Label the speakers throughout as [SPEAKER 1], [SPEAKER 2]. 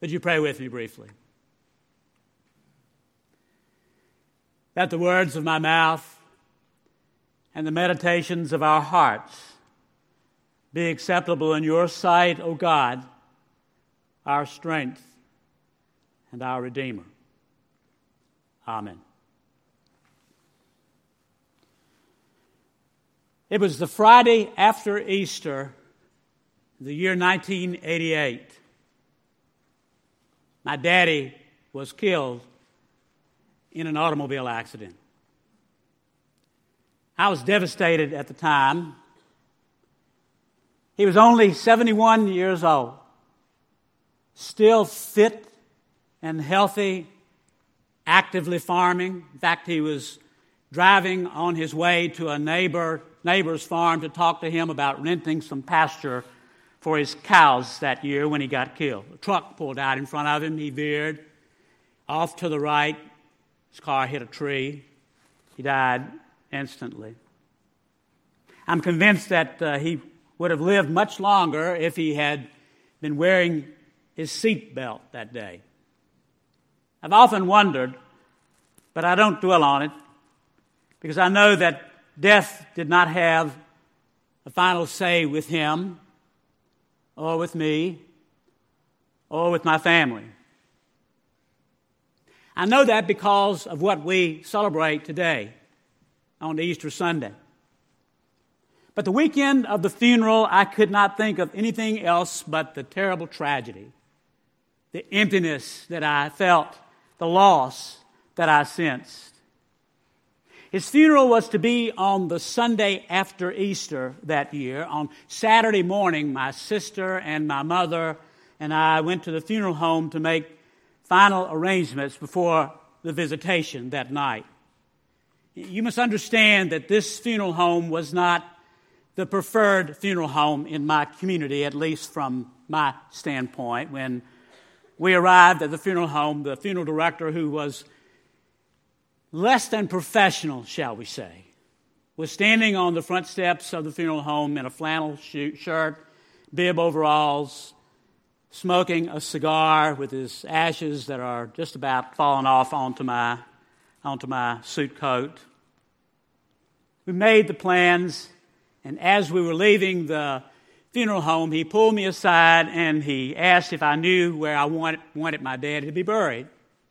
[SPEAKER 1] Would you pray with me briefly? That the words of my mouth and the meditations of our hearts be acceptable in your sight, O God, our strength and our Redeemer. Amen. It was the Friday after Easter, the year 1988. My daddy was killed in an automobile accident. I was devastated at the time. He was only 71 years old, still fit and healthy, actively farming. In fact, he was driving on his way to a neighbor's farm to talk to him about renting some pasture for his cows that year when he got killed. A truck pulled out in front of him. He veered off to the right. His car hit a tree. He died instantly. I'm convinced that he would have lived much longer if he had been wearing his seat belt that day. I've often wondered, but I don't dwell on it, because I know that death did not have a final say with him, or with me, or with my family. I know that because of what we celebrate today on Easter Sunday. But the weekend of the funeral, I could not think of anything else but the terrible tragedy, the emptiness that I felt, the loss that I sensed. His funeral was to be on the Sunday after Easter that year. On Saturday morning, my sister and my mother and I went to the funeral home to make final arrangements before the visitation that night. You must understand that this funeral home was not the preferred funeral home in my community, at least from my standpoint. When we arrived at the funeral home, the funeral director, who was less than professional, shall we say, was standing on the front steps of the funeral home in a flannel shirt, bib overalls, smoking a cigar with his ashes that are just about falling off onto my suit coat. We made the plans, and as we were leaving the funeral home, he pulled me aside and he asked if I knew where I wanted my daddy to be buried.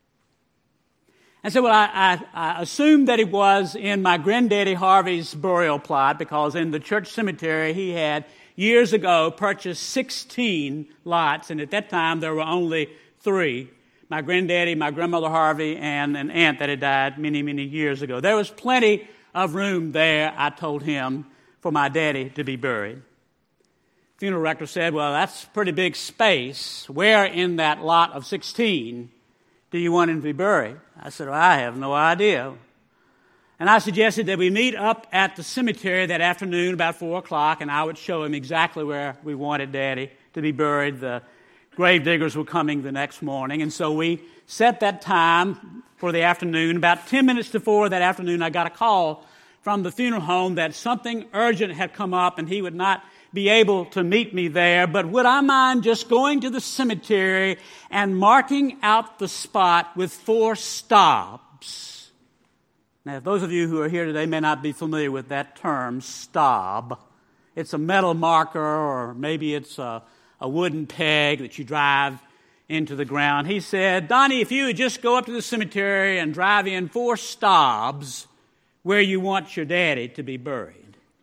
[SPEAKER 1] I said, well, I assumed that it was in my granddaddy Harvey's burial plot, because in the church cemetery he had years ago purchased 16 lots, and at that time there were only 3. My granddaddy, my grandmother Harvey, and an aunt that had died many, many years ago. There was plenty of room there, I told him, for my daddy to be buried. The funeral director said, well, that's pretty big space. Where in that lot of 16 do you want him to be buried? I said, well, I have no idea. And I suggested that we meet up at the cemetery that afternoon about 4 o'clock, and I would show him exactly where we wanted Daddy to be buried. The grave diggers were coming the next morning, and so we set that time for the afternoon. About 10 minutes to 4 that afternoon, I got a call from the funeral home that something urgent had come up, and he would not be able to meet me there, but would I mind just going to the cemetery and marking out the spot with 4 stobs? Now, those of you who are here today may not be familiar with that term, stob. It's a metal marker, or maybe it's a wooden peg that you drive into the ground. He said, Donnie, if you would just go up to the cemetery and drive in 4 stobs where you want your daddy to be buried.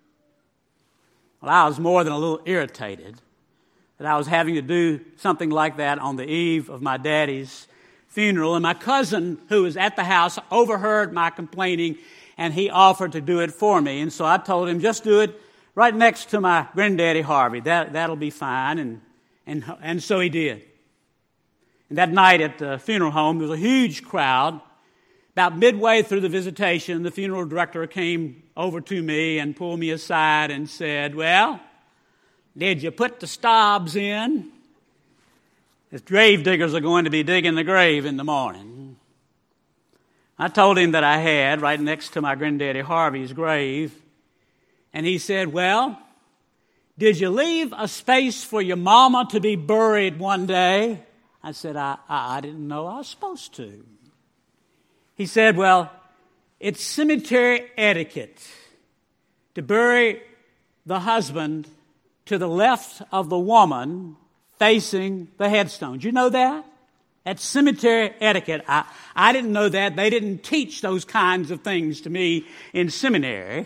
[SPEAKER 1] Well, I was more than a little irritated that I was having to do something like that on the eve of my daddy's funeral. And my cousin, who was at the house, overheard my complaining, and he offered to do it for me. And so I told him, just do it right next to my granddaddy Harvey. That'll be fine. And so he did. And that night at the funeral home, there was a huge crowd. About midway through the visitation, the funeral director came over to me and pulled me aside and said, well, did you put the stobs in? The grave diggers are going to be digging the grave in the morning. I told him that I had, right next to my granddaddy Harvey's grave. And he said, well, did you leave a space for your mama to be buried one day? I said, I didn't know I was supposed to. He said, well, it's cemetery etiquette to bury the husband to the left of the woman facing the headstone. Did you know that? That's cemetery etiquette. I didn't know that. They didn't teach those kinds of things to me in seminary.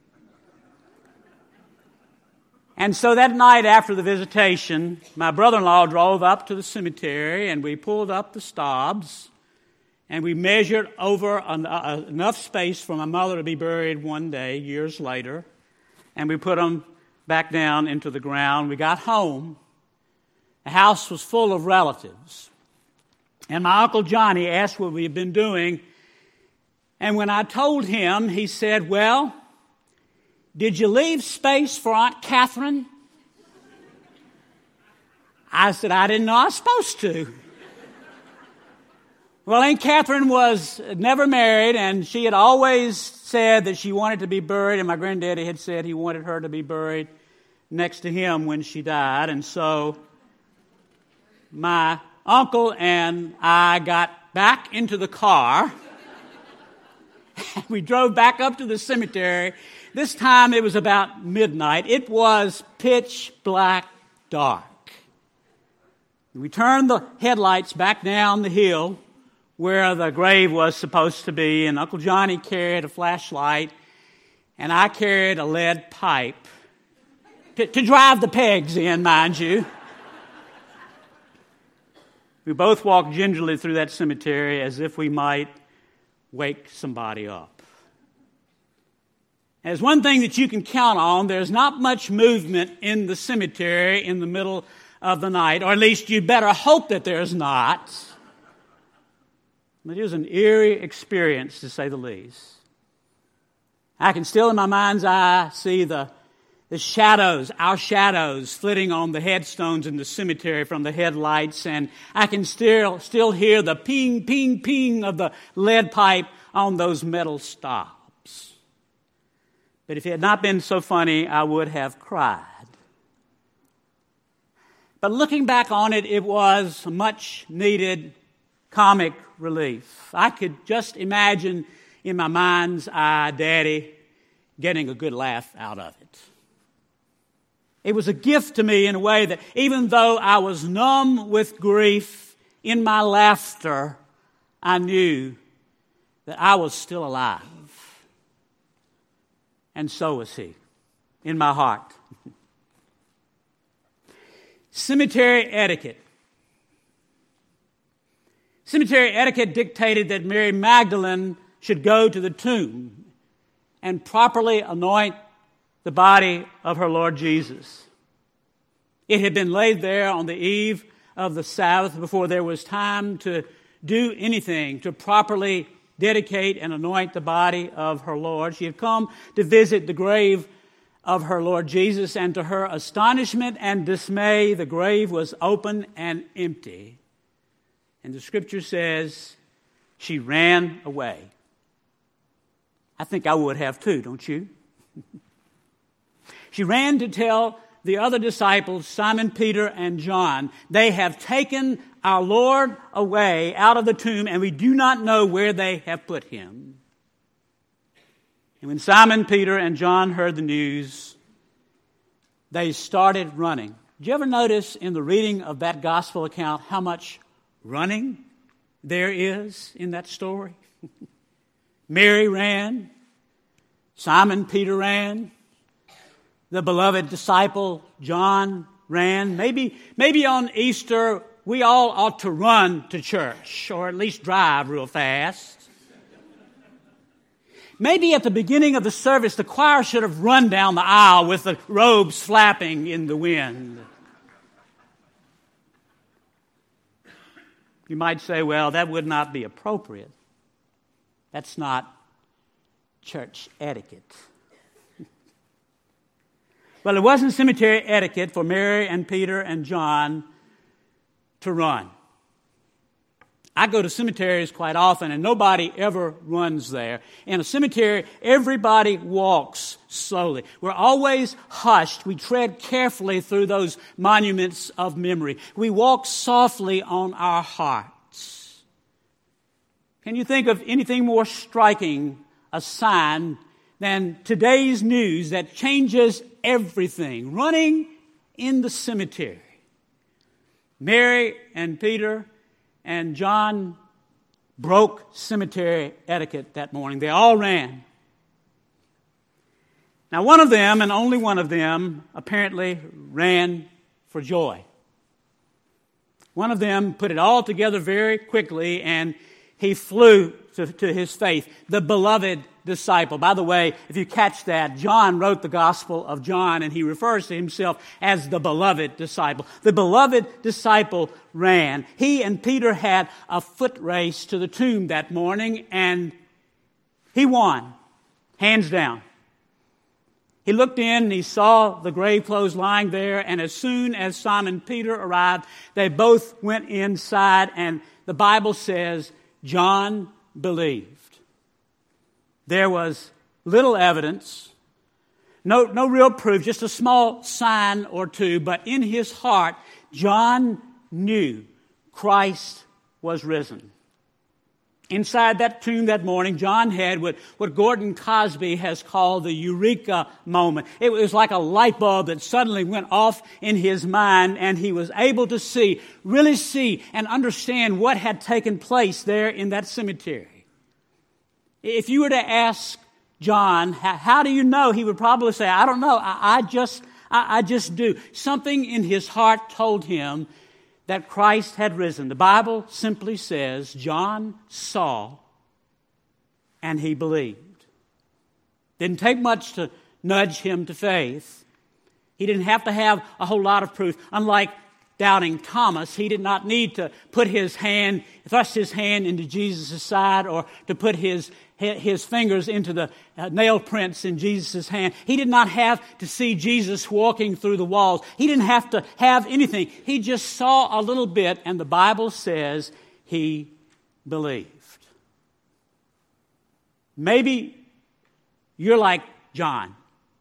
[SPEAKER 1] And so that night after the visitation, my brother-in-law drove up to the cemetery and we pulled up the stobs and we measured over enough space for my mother to be buried one day, years later, and we put them back down into the ground. We got home. The house was full of relatives. And my Uncle Johnny asked what we had been doing. And when I told him, he said, well, did you leave space for Aunt Catherine? I said, I didn't know I was supposed to. Well, Aunt Catherine was never married, and she had always said that she wanted to be buried, and my granddaddy had said he wanted her to be buried next to him when she died. And so my uncle and I got back into the car. We drove back up to the cemetery. This time it was about midnight. It was pitch black dark. We turned the headlights back down the hill where the grave was supposed to be, and Uncle Johnny carried a flashlight, and I carried a lead pipe to drive the pegs in, mind you. We both walked gingerly through that cemetery as if we might wake somebody up. There's one thing that you can count on. There's not much movement in the cemetery in the middle of the night, or at least you better hope that there's not. But it was an eerie experience, to say the least. I can still in my mind's eye see the shadows, our shadows, flitting on the headstones in the cemetery from the headlights, and I can still hear the ping, ping, ping of the lead pipe on those metal stops. But if it had not been so funny, I would have cried. But looking back on it, it was much needed comic relief. I could just imagine in my mind's eye Daddy getting a good laugh out of it. It was a gift to me in a way that even though I was numb with grief, in my laughter, I knew that I was still alive. And so was he, in my heart. Cemetery etiquette. Cemetery etiquette dictated that Mary Magdalene should go to the tomb and properly anoint the body of her Lord Jesus. It had been laid there on the eve of the Sabbath before there was time to do anything to properly dedicate and anoint the body of her Lord. She had come to visit the grave of her Lord Jesus, and to her astonishment and dismay, the grave was open and empty. And the scripture says she ran away. I think I would have too, don't you? She ran to tell the other disciples, Simon, Peter, and John, they have taken our Lord away out of the tomb, and we do not know where they have put him. And when Simon, Peter, and John heard the news, they started running. Did you ever notice in the reading of that gospel account how much running there is in that story? Mary ran. Simon Peter ran. The beloved disciple John ran. Maybe on Easter we all ought to run to church, or at least drive real fast. Maybe at the beginning of the service, the choir should have run down the aisle with the robes flapping in the wind. You might say, well, that would not be appropriate. That's not church etiquette. Well, it wasn't cemetery etiquette for Mary and Peter and John to run. I go to cemeteries quite often, and nobody ever runs there. In a cemetery, everybody walks slowly. We're always hushed. We tread carefully through those monuments of memory. We walk softly on our hearts. Can you think of anything more striking a sign than today's news that changes everything? Running in the cemetery. Mary and Peter and John broke cemetery etiquette that morning. They all ran. Now, one of them, and only one of them, apparently ran for joy. One of them put it all together very quickly, and he flew to his faith, the beloved disciple. By the way, if you catch that, John wrote the Gospel of John, and he refers to himself as the beloved disciple. The beloved disciple ran. He and Peter had a foot race to the tomb that morning, and he won, hands down. He looked in and he saw the grave clothes lying there, and as soon as Simon Peter arrived, they both went inside, and the Bible says John believed. There was little evidence, no real proof, just a small sign or two, but in his heart, John knew Christ was risen. Inside that tomb that morning, John had what Gordon Cosby has called the eureka moment. It was like a light bulb that suddenly went off in his mind, and he was able to really see and understand what had taken place there in that cemetery. If you were to ask John, how do you know? He would probably say, I don't know. I just do. Something in his heart told him that Christ had risen. The Bible simply says John saw and he believed. Didn't take much to nudge him to faith. He didn't have to have a whole lot of proof. Unlike doubting Thomas, he did not need to thrust his hand into Jesus' side, or to put his fingers into the nail prints in Jesus' hand. He did not have to see Jesus walking through the walls. He didn't have to have anything. He just saw a little bit, and the Bible says he believed. Maybe you're like John.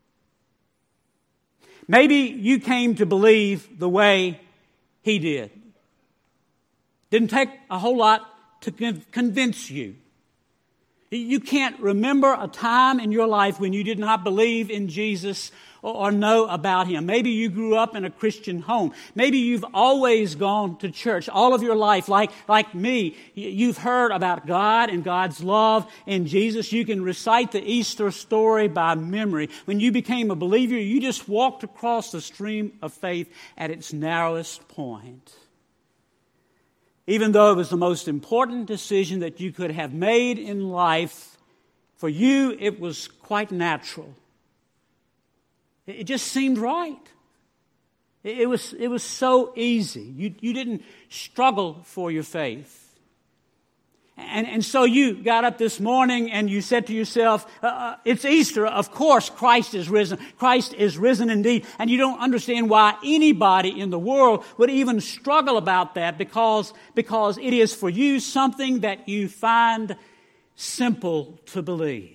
[SPEAKER 1] Maybe you came to believe the way he did. Didn't take a whole lot to convince you. You can't remember a time in your life when you did not believe in Jesus or know about him. Maybe you grew up in a Christian home. Maybe you've always gone to church all of your life, like me. You've heard about God and God's love in Jesus. You can recite the Easter story by memory. When you became a believer, you just walked across the stream of faith at its narrowest point. Even though it was the most important decision that you could have made in life, for you it was quite natural. It just seemed right. It was so easy. You didn't struggle for your faith. And so you got up this morning and you said to yourself, it's Easter, of course Christ is risen. Christ is risen indeed. And you don't understand why anybody in the world would even struggle about that, because it is for you something that you find simple to believe.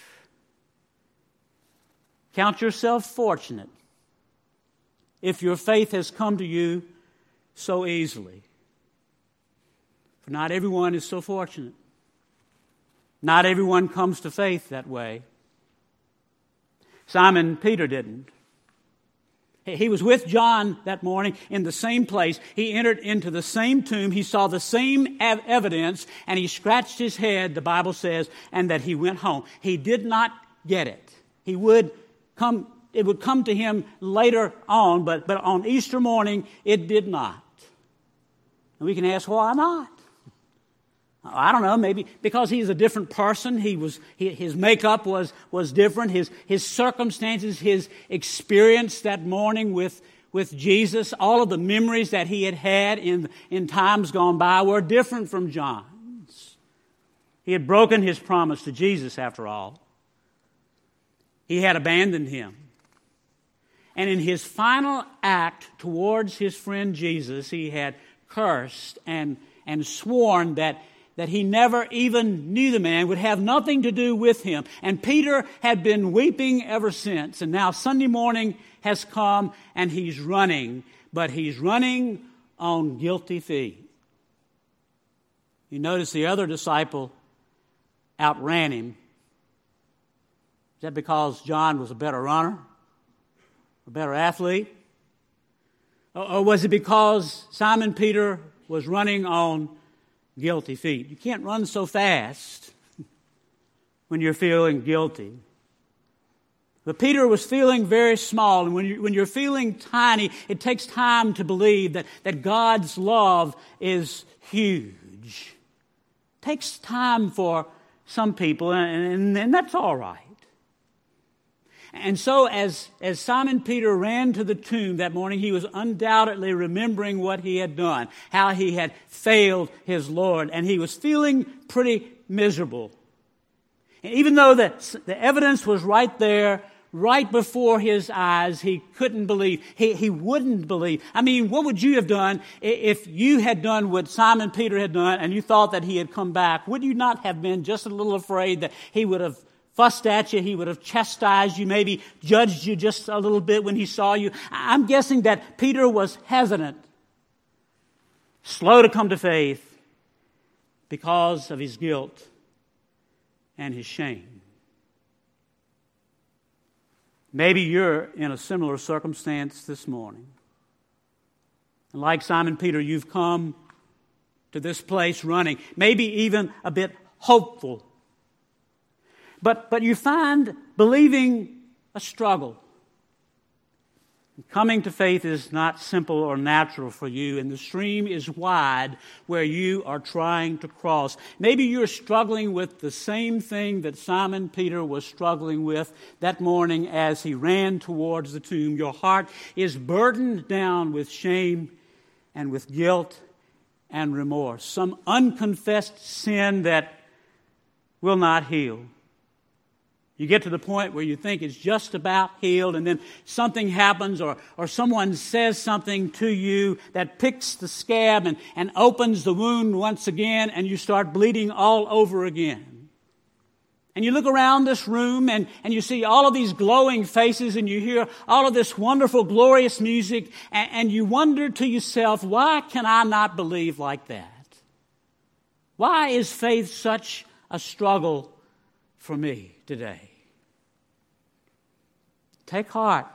[SPEAKER 1] Count yourself fortunate if your faith has come to you so easily. For not everyone is so fortunate. Not everyone comes to faith that way. Simon Peter didn't. He was with John that morning in the same place. He entered into the same tomb. He saw the same evidence, and he scratched his head, the Bible says, and that he went home. He did not get it. It would come to him later on, but on Easter morning, it did not. And we can ask, why not? I don't know, maybe because he's a different person. His makeup was different. His circumstances, his experience that morning with Jesus, all of the memories that he had in times gone by were different from John's. He had broken his promise to Jesus, after all. He had abandoned him. And in his final act towards his friend Jesus, he had cursed and and sworn that he never even knew the man, would have nothing to do with him. And Peter had been weeping ever since. And now Sunday morning has come and he's running. But he's running on guilty feet. You notice the other disciple outran him. Is that because John was a better runner? A better athlete? Or was it because Simon Peter was running on guilty feet? You can't run so fast when you're feeling guilty. But Peter was feeling very small, and when you're feeling tiny, it takes time to believe that God's love is huge. It takes time for some people, and that's all right. And so as Simon Peter ran to the tomb that morning, he was undoubtedly remembering what he had done, how he had failed his Lord, and he was feeling pretty miserable. And even though the evidence was right there, right before his eyes, he couldn't believe. He wouldn't believe. I mean, what would you have done if you had done what Simon Peter had done and you thought that he had come back? Would you not have been just a little afraid that he would have fussed at you, he would have chastised you, maybe judged you just a little bit when he saw you? I'm guessing that Peter was hesitant, slow to come to faith because of his guilt and his shame. Maybe you're in a similar circumstance this morning. And like Simon Peter, you've come to this place running, maybe even a bit hopeful. But you find believing a struggle. Coming to faith is not simple or natural for you, and the stream is wide where you are trying to cross. Maybe you're struggling with the same thing that Simon Peter was struggling with that morning as he ran towards the tomb. Your heart is burdened down with shame and with guilt and remorse. Some unconfessed sin that will not heal. You get to the point where you think it's just about healed, and then something happens or someone says something to you that picks the scab and opens the wound once again, and you start bleeding all over again. And you look around this room and you see all of these glowing faces, and you hear all of this wonderful, glorious music, and you wonder to yourself, why can I not believe like that? Why is faith such a struggle for me today? Take heart.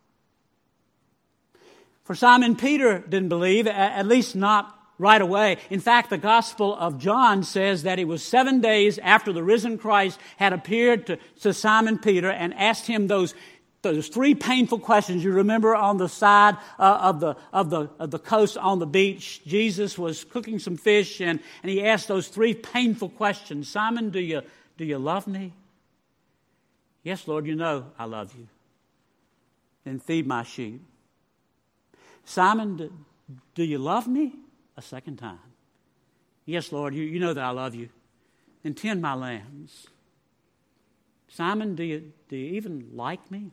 [SPEAKER 1] For Simon Peter didn't believe, at least not right away. In fact, the Gospel of John says that it was 7 days after the risen Christ had appeared to Simon Peter and asked him those three painful questions. You remember on the side of the coast on the beach, Jesus was cooking some fish, and he asked those three painful questions. Simon, do you love me? Yes, Lord, you know I love you. Then feed my sheep. Simon, do you love me? A second time. Yes, Lord, you know that I love you. Then tend my lambs. Simon, do you even like me?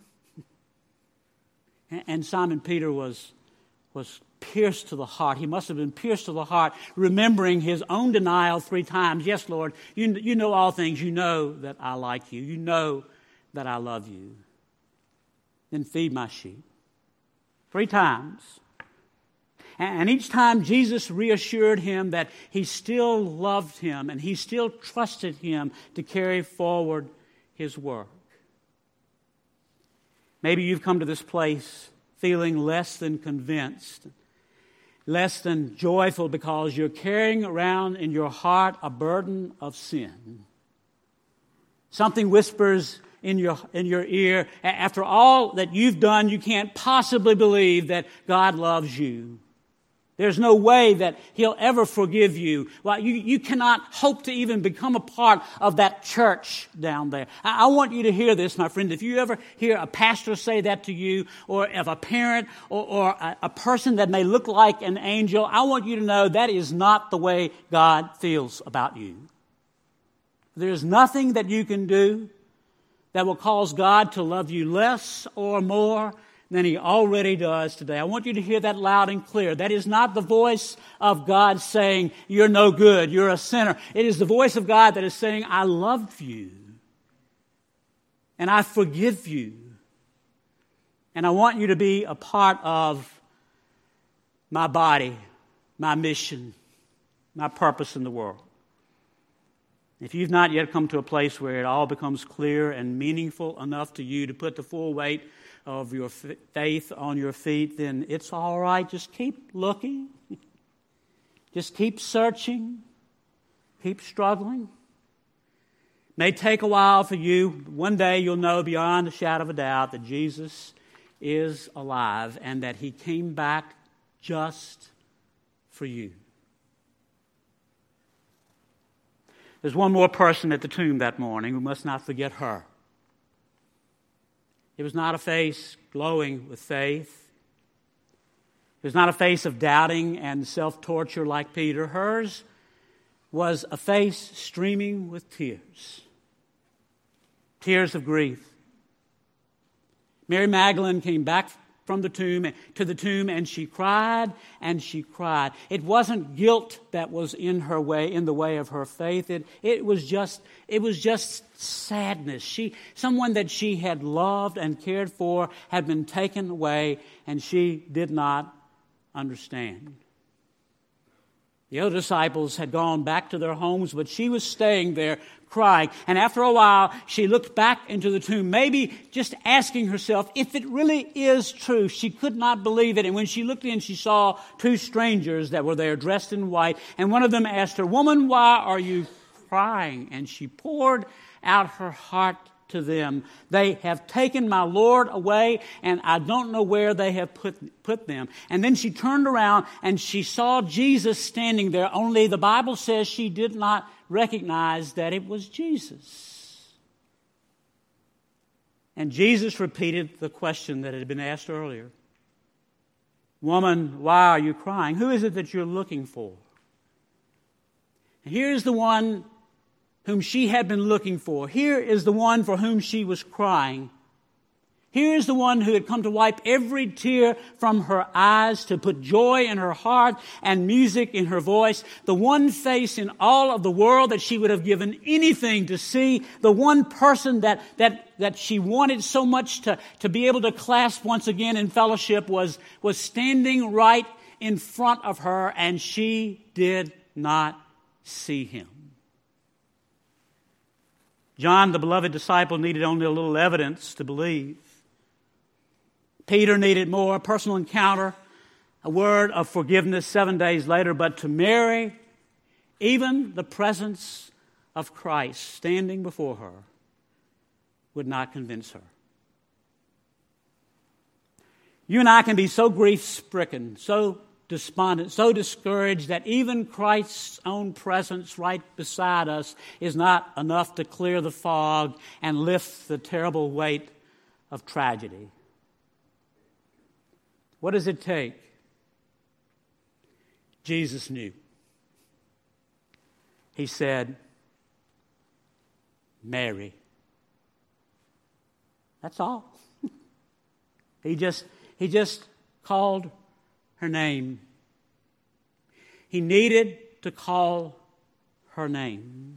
[SPEAKER 1] And Simon Peter was pierced to the heart. He must have been pierced to the heart, remembering his own denial 3 times. Yes, Lord, you know all things. You know that I like you. You know that I love you. Then feed my sheep. 3 times. And each time Jesus reassured him that he still loved him and he still trusted him to carry forward his work. Maybe you've come to this place feeling less than convinced, less than joyful because you're carrying around in your heart a burden of sin. Something whispers in your ear, after all that you've done, you can't possibly believe that God loves you. There's no way that He'll ever forgive you. Well, you cannot hope to even become a part of that church down there. I want you to hear this, my friend. If you ever hear a pastor say that to you, or if a parent or a person that may look like an angel, I want you to know that is not the way God feels about you. There's nothing that you can do that will cause God to love you less or more than He already does today. I want you to hear that loud and clear. That is not the voice of God saying, you're no good, you're a sinner. It is the voice of God that is saying, I love you, and I forgive you, and I want you to be a part of my body, my mission, my purpose in the world. If you've not yet come to a place where it all becomes clear and meaningful enough to you to put the full weight of your faith on your feet, then it's all right. Just keep looking. Just keep searching. Keep struggling. It may take a while for you. One day you'll know beyond a shadow of a doubt that Jesus is alive and that He came back just for you. There's one more person at the tomb that morning. We must not forget her. It was not a face glowing with faith. It was not a face of doubting and self-torture like Peter. Hers was a face streaming with tears. Tears of grief. Mary Magdalene came back from the tomb to the tomb, and she cried and she cried. It wasn't guilt that was in the way of her faith. It was just sadness. Someone that she had loved and cared for had been taken away, and she did not understand. The other disciples had gone back to their homes, but she was staying there crying. And after a while, she looked back into the tomb, maybe just asking herself if it really is true. She could not believe it. And when she looked in, she saw two strangers that were there dressed in white. And one of them asked her, "Woman, why are you crying?" And she poured out her heart to them. "They have taken my Lord away, and I don't know where they have put them." And then she turned around and she saw Jesus standing there, only the Bible says she did not recognize that it was Jesus. And Jesus repeated the question that had been asked earlier. "Woman, why are you crying? Who is it that you're looking for?" And here's the one whom she had been looking for. Here is the one for whom she was crying. Here is the one who had come to wipe every tear from her eyes, to put joy in her heart and music in her voice. The one face in all of the world that she would have given anything to see. The one person that she wanted so much to be able to clasp once again in fellowship was standing right in front of her, and she did not see Him. John, the beloved disciple, needed only a little evidence to believe. Peter needed more, a personal encounter, a word of forgiveness 7 days later. But to Mary, even the presence of Christ standing before her would not convince her. You and I can be so grief-stricken, so despondent, so discouraged that even Christ's own presence right beside us is not enough to clear the fog and lift the terrible weight of tragedy. What does it take? Jesus knew. He said, "Mary." That's all. He just called her name. He needed to call her name.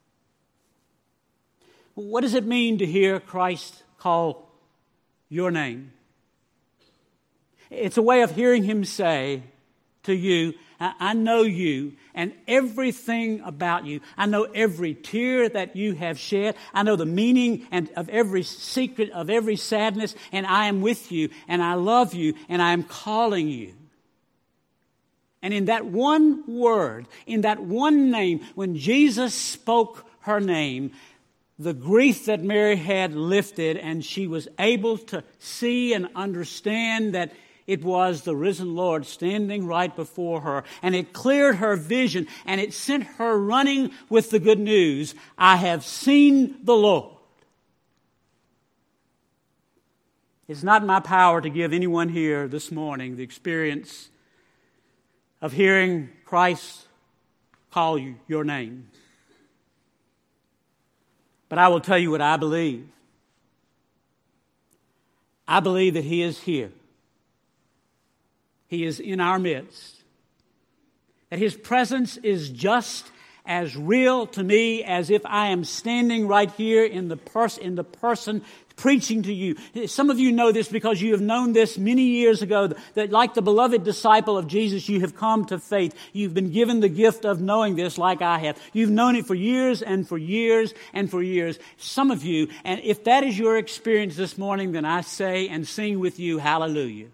[SPEAKER 1] What does it mean to hear Christ call your name? It's a way of hearing Him say to you, "I know you and everything about you. I know every tear that you have shed. I know the meaning of every secret, of every sadness, and I am with you, and I love you, and I am calling you." And in that one word, in that one name, when Jesus spoke her name, the grief that Mary had lifted, and she was able to see and understand that it was the risen Lord standing right before her. And it cleared her vision, and it sent her running with the good news. "I have seen the Lord." It's not in my power to give anyone here this morning the experience of hearing Christ call you your name. But I will tell you what I believe. I believe that He is here. He is in our midst. That His presence is just as real to me as if I am standing right here in the person preaching to you. Some of you know this because you have known this many years ago, that like the beloved disciple of Jesus, you have come to faith. You've been given the gift of knowing this like I have. You've known it for years and for years and for years. Some of you, and if that is your experience this morning, then I say and sing with you, hallelujah.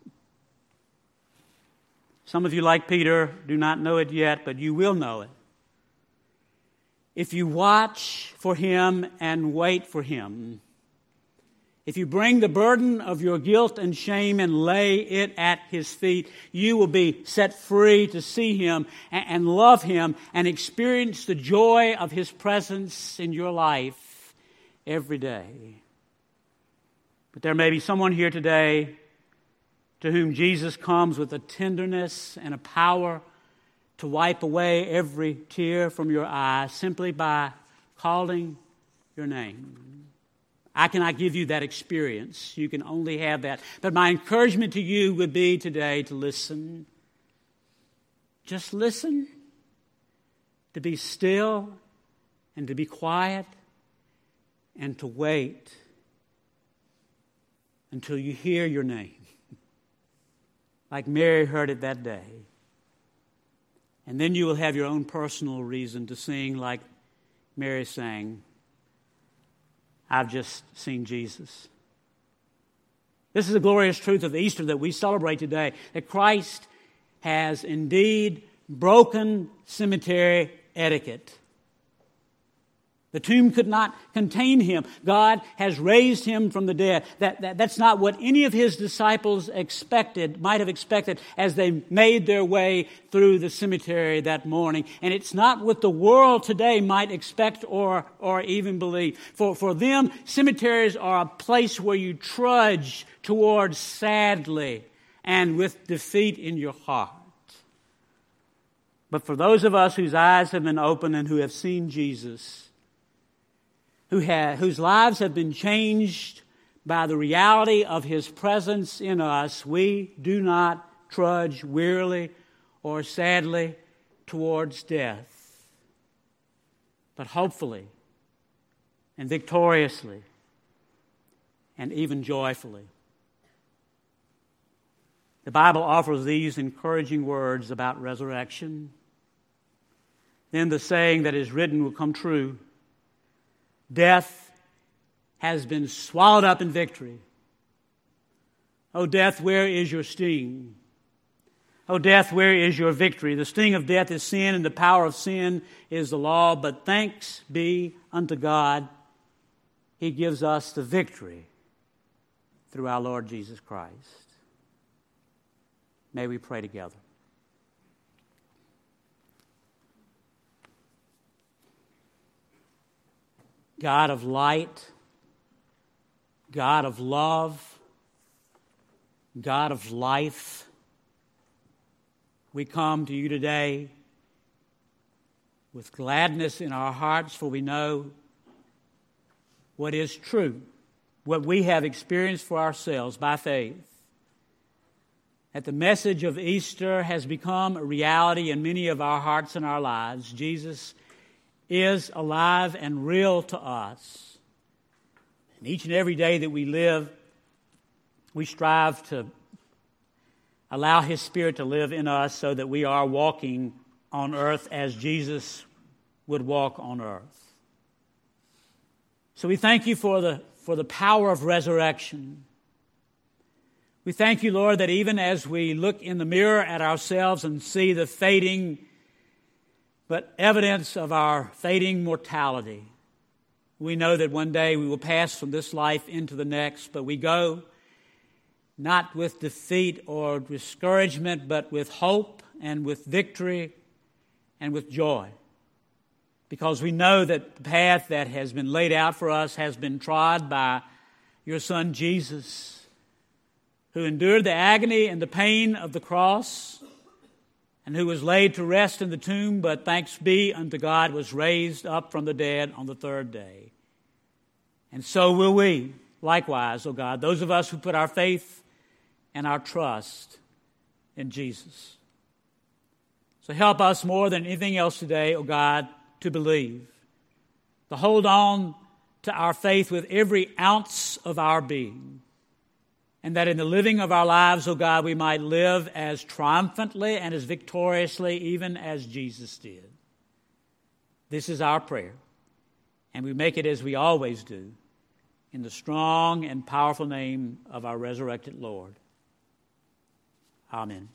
[SPEAKER 1] Some of you, like Peter, do not know it yet, but you will know it. If you watch for Him and wait for Him, if you bring the burden of your guilt and shame and lay it at His feet, you will be set free to see Him and love Him and experience the joy of His presence in your life every day. But there may be someone here today to whom Jesus comes with a tenderness and a power to wipe away every tear from your eye simply by calling your name. I cannot give you that experience. You can only have that. But my encouragement to you would be today to listen. Just listen. To be still and to be quiet and to wait until you hear your name. Like Mary heard it that day. And then you will have your own personal reason to sing like Mary sang, I've just seen Jesus. This is the glorious truth of Easter that we celebrate today, that Christ has indeed broken cemetery etiquette. The tomb could not contain Him. God has raised Him from the dead. That's not what any of His disciples might have expected as they made their way through the cemetery that morning. And it's not what the world today might expect or even believe. For them, cemeteries are a place where you trudge towards sadly and with defeat in your heart. But for those of us whose eyes have been opened and who have seen Jesus, whose lives have been changed by the reality of His presence in us, we do not trudge wearily or sadly towards death, but hopefully and victoriously and even joyfully. The Bible offers these encouraging words about resurrection. Then the saying that is written will come true. Death has been swallowed up in victory. O death, where is your sting? O death, where is your victory? The sting of death is sin, and the power of sin is the law. But thanks be unto God, He gives us the victory through our Lord Jesus Christ. May we pray together. God of light, God of love, God of life, we come to you today with gladness in our hearts, for we know what is true, what we have experienced for ourselves by faith. That the message of Easter has become a reality in many of our hearts and our lives. Jesus is alive and real to us. And each and every day that we live, we strive to allow His Spirit to live in us so that we are walking on earth as Jesus would walk on earth. So we thank you for the power of resurrection. We thank you, Lord, that even as we look in the mirror at ourselves and see the fading but evidence of our fading mortality, we know that one day we will pass from this life into the next, but we go not with defeat or discouragement, but with hope and with victory and with joy. Because we know that the path that has been laid out for us has been trod by your Son Jesus, who endured the agony and the pain of the cross, and who was laid to rest in the tomb, but thanks be unto God, was raised up from the dead on the third day. And so will we, likewise, O God, those of us who put our faith and our trust in Jesus. So help us more than anything else today, O God, to believe, to hold on to our faith with every ounce of our being, and that in the living of our lives, O God, we might live as triumphantly and as victoriously even as Jesus did. This is our prayer, and we make it as we always do, in the strong and powerful name of our resurrected Lord. Amen.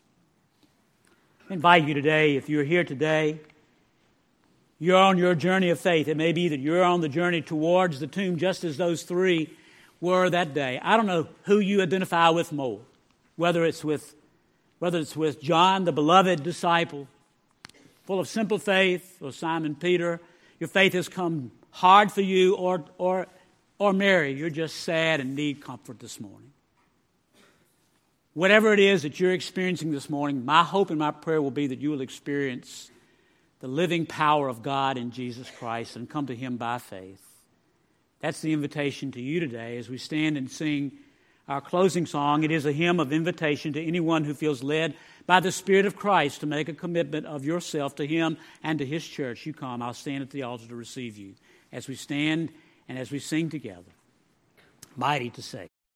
[SPEAKER 1] I invite you today, if you're here today, you're on your journey of faith. It may be that you're on the journey towards the tomb just as those three were that day. I don't know who you identify with more, whether it's with John, the beloved disciple, full of simple faith, or Simon Peter. Your faith has come hard for you, or Mary, you're just sad and need comfort this morning. Whatever it is that you're experiencing this morning, my hope and my prayer will be that you will experience the living power of God in Jesus Christ and come to Him by faith. That's the invitation to you today as we stand and sing our closing song. It is a hymn of invitation to anyone who feels led by the Spirit of Christ to make a commitment of yourself to Him and to His church. You come. I'll stand at the altar to receive you as we stand and as we sing together. Mighty to save.